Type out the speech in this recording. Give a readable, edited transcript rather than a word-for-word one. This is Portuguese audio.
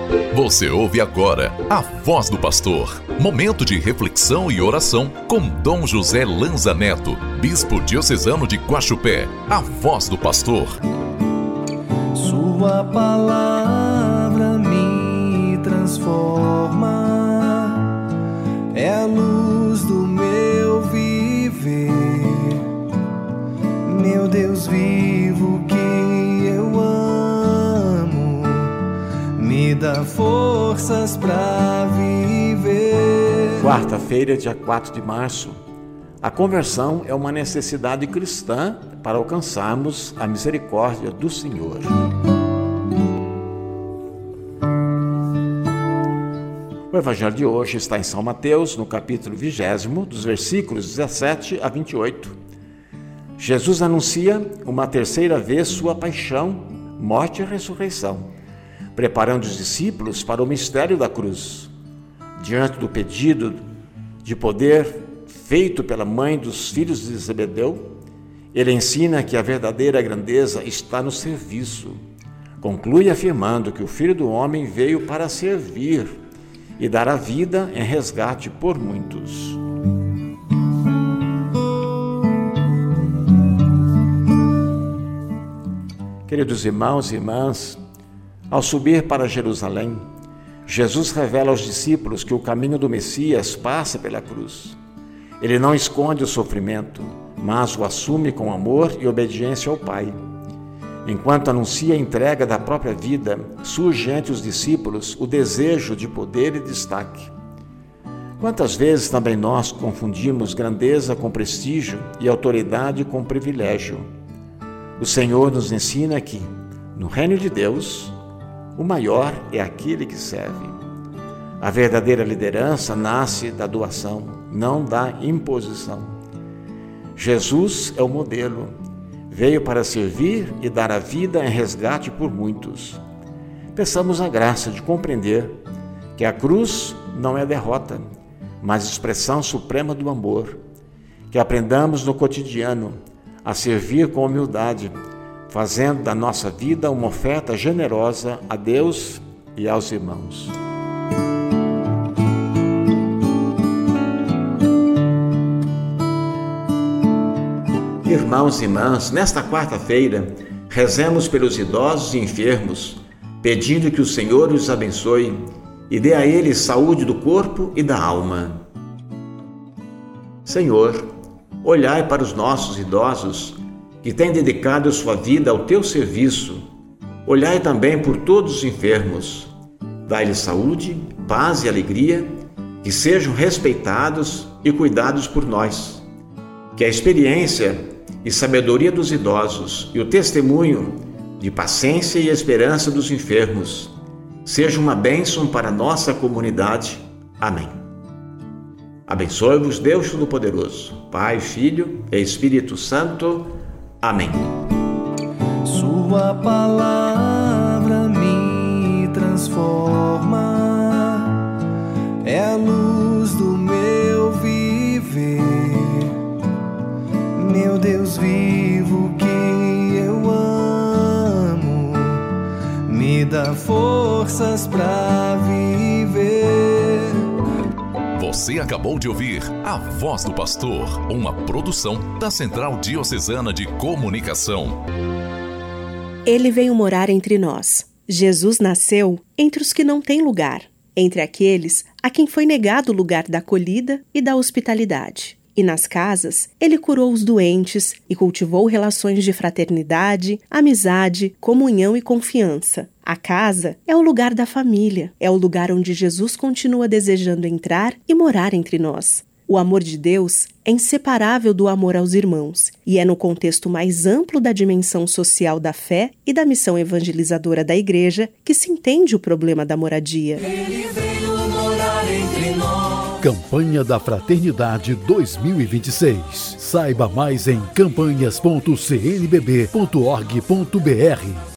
Você ouve agora a Voz do Pastor, momento de reflexão e oração com Dom José Lanza Neto, bispo diocesano de Guaxupé. A Voz do Pastor. Sua palavra me transforma, é a luz do meu viver, meu Deus vivo que eu amo, me dá forças para viver. Quarta-feira, dia 4 de março. A conversão é uma necessidade cristã para alcançarmos a misericórdia do Senhor. O evangelho de hoje está em São Mateus, no capítulo 20, dos versículos 17 a 28. Jesus anuncia uma terceira vez sua paixão, morte e ressurreição, preparando os discípulos para o mistério da cruz. Diante do pedido de poder feito pela mãe dos filhos de Zebedeu, ele ensina que a verdadeira grandeza está no serviço. Conclui afirmando que o Filho do Homem veio para servir e dar a vida em resgate por muitos. Queridos irmãos e irmãs, ao subir para Jerusalém, Jesus revela aos discípulos que o caminho do Messias passa pela cruz. Ele não esconde o sofrimento, mas o assume com amor e obediência ao Pai. Enquanto anuncia a entrega da própria vida, surge entre os discípulos o desejo de poder e destaque. Quantas vezes também nós confundimos grandeza com prestígio e autoridade com privilégio? O Senhor nos ensina que, no reino de Deus, o maior é aquele que serve. A verdadeira liderança nasce da doação, não da imposição. Jesus é o modelo. Veio para servir e dar a vida em resgate por muitos. Peçamos a graça de compreender que a cruz não é derrota, mas expressão suprema do amor. Que aprendamos no cotidiano a servir com humildade, fazendo da nossa vida uma oferta generosa a Deus e aos irmãos. Irmãos e irmãs, nesta quarta-feira, rezemos pelos idosos e enfermos, pedindo que o Senhor os abençoe e dê a eles saúde do corpo e da alma. Senhor, olhai para os nossos idosos que têm dedicado sua vida ao teu serviço. Olhai também por todos os enfermos. Dai-lhes saúde, paz e alegria, que sejam respeitados e cuidados por nós. Que a experiência e sabedoria dos idosos e o testemunho de paciência e esperança dos enfermos seja uma bênção para a nossa comunidade. Amém. Abençoe-vos Deus Todo-Poderoso, Pai, Filho e Espírito Santo. Amém. Sua palavra me transforma, é a luz do meu viver, meu Deus vivo que eu amo, me dá forças para viver. Você acabou de ouvir A Voz do Pastor, uma produção da Central Diocesana de Comunicação. Ele veio morar entre nós. Jesus nasceu entre os que não têm lugar, entre aqueles a quem foi negado o lugar da acolhida e da hospitalidade. E nas casas, ele curou os doentes e cultivou relações de fraternidade, amizade, comunhão e confiança. A casa é o lugar da família, é o lugar onde Jesus continua desejando entrar e morar entre nós. O amor de Deus é inseparável do amor aos irmãos e é no contexto mais amplo da dimensão social da fé e da missão evangelizadora da Igreja que se entende o problema da moradia. Ele veio morar entre nós. Campanha da Fraternidade 2026. Saiba mais em campanhas.cnbb.org.br.